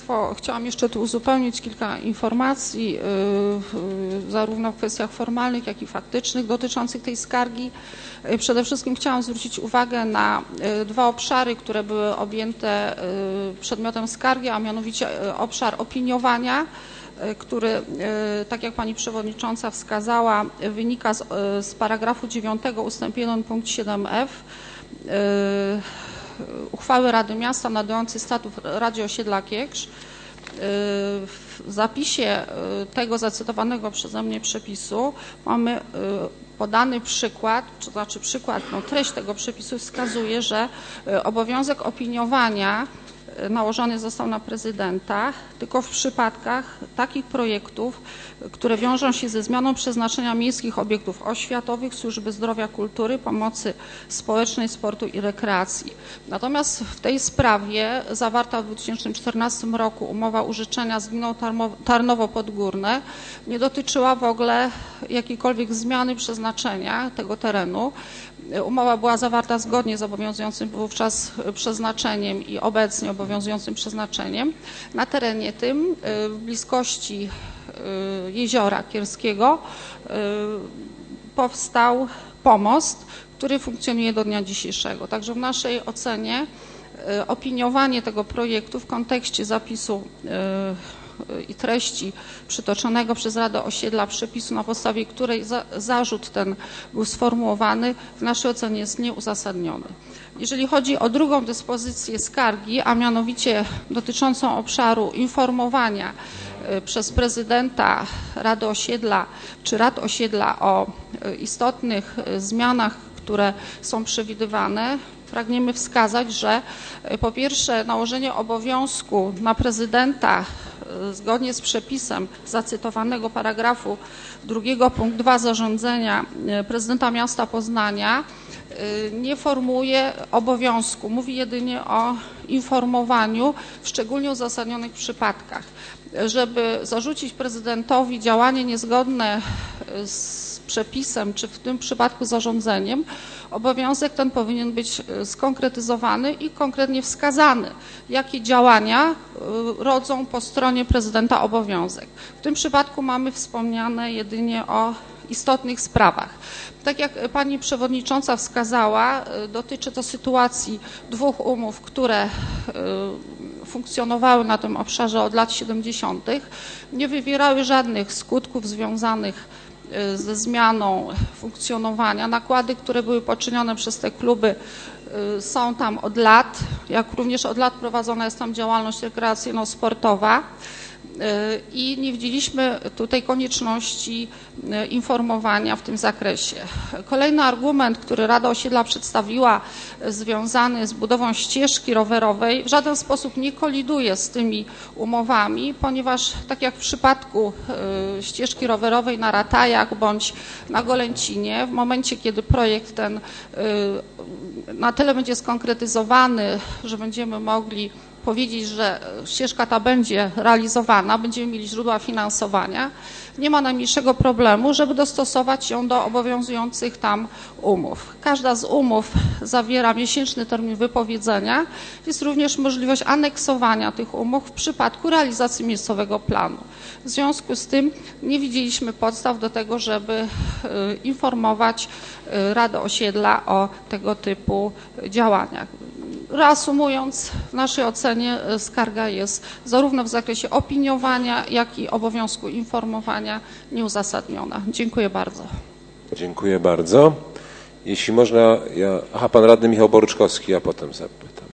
Państwo, chciałam jeszcze tu uzupełnić kilka informacji, zarówno w kwestiach formalnych, jak i faktycznych dotyczących tej skargi. Przede wszystkim chciałam zwrócić uwagę na dwa obszary, które były objęte przedmiotem skargi, a mianowicie obszar opiniowania, który, tak jak Pani Przewodnicząca wskazała, wynika z paragrafu 9 ustęp 1 punkt 7f uchwały Rady Miasta nadającej statut Radzie Osiedla Kiekrz. W zapisie tego zacytowanego przeze mnie przepisu mamy podany przykład, to znaczy treść tego przepisu wskazuje, że obowiązek opiniowania nałożony został na prezydenta tylko w przypadkach takich projektów, które wiążą się ze zmianą przeznaczenia miejskich obiektów oświatowych, służby zdrowia, kultury, pomocy społecznej, sportu i rekreacji. Natomiast w tej sprawie zawarta w 2014 roku umowa użyczenia z gminą Tarnowo Podgórne nie dotyczyła w ogóle jakiejkolwiek zmiany przeznaczenia tego terenu. Umowa była zawarta zgodnie z obowiązującym wówczas przeznaczeniem i obecnie obowiązującym przeznaczeniem. Na terenie tym, w bliskości Jeziora Kierskiego, powstał pomost, który funkcjonuje do dnia dzisiejszego. Także w naszej ocenie opiniowanie tego projektu w kontekście zapisu i treści przytoczonego przez Radę Osiedla przepisu, na podstawie której zarzut ten był sformułowany, w naszej ocenie jest nieuzasadniony. Jeżeli chodzi o drugą dyspozycję skargi, a mianowicie dotyczącą obszaru informowania przez prezydenta Rady Osiedla czy Rad Osiedla o istotnych zmianach, które są przewidywane, pragniemy wskazać, że po pierwsze nałożenie obowiązku na prezydenta zgodnie z przepisem zacytowanego paragrafu 2 punkt 2 zarządzenia prezydenta miasta Poznania nie formułuje obowiązku, mówi jedynie o informowaniu w szczególnie uzasadnionych przypadkach. Żeby zarzucić prezydentowi działanie niezgodne z przepisem, czy w tym przypadku zarządzeniem, obowiązek ten powinien być skonkretyzowany i konkretnie wskazany, jakie działania rodzą po stronie prezydenta obowiązek. W tym przypadku mamy wspomniane jedynie o istotnych sprawach. Tak jak Pani Przewodnicząca wskazała, dotyczy to sytuacji dwóch umów, które funkcjonowały na tym obszarze od lat 70., nie wywierały żadnych skutków związanych ze zmianą funkcjonowania. Nakłady, które były poczynione przez te kluby, są tam od lat, jak również od lat prowadzona jest tam działalność rekreacyjno-sportowa i nie widzieliśmy tutaj konieczności informowania w tym zakresie. Kolejny argument, który Rada Osiedla przedstawiła, związany z budową ścieżki rowerowej, w żaden sposób nie koliduje z tymi umowami, ponieważ tak jak w przypadku ścieżki rowerowej na Ratajach bądź na Golęcinie, w momencie kiedy projekt ten na tyle będzie skonkretyzowany, że będziemy mogli powiedzieć, że ścieżka ta będzie realizowana, będziemy mieli źródła finansowania, nie ma najmniejszego problemu, żeby dostosować ją do obowiązujących tam umów. Każda z umów zawiera miesięczny termin wypowiedzenia. Jest również możliwość aneksowania tych umów w przypadku realizacji miejscowego planu. W związku z tym nie widzieliśmy podstaw do tego, żeby informować Radę Osiedla o tego typu działaniach. Reasumując, w naszej ocenie skarga jest zarówno w zakresie opiniowania, jak i obowiązku informowania nieuzasadniona. Dziękuję bardzo. Dziękuję bardzo. Jeśli można, pan radny Michał Boruczkowski, a potem zapytam.